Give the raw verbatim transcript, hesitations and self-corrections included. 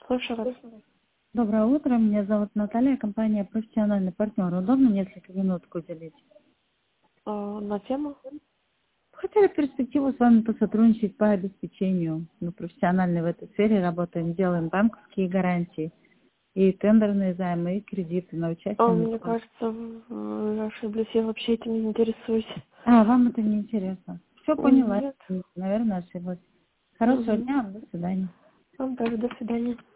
Слушаю вас. Доброе утро, меня зовут Наталья, компания «Профессиональный партнер». Удобно несколько минут уделить? А, на тему? Хотели перспективу с вами посотрудничать по обеспечению. Мы профессионально в этой сфере работаем, делаем банковские гарантии, и тендерные займы, и кредиты на А, участие. мне кажется, вы ошиблись, я вообще этим не интересуюсь. А, вам это не интересно. Все поняла, Нет. наверное, ошиблась. Хорошего Угу. дня, до свидания. Вам тоже до свидания.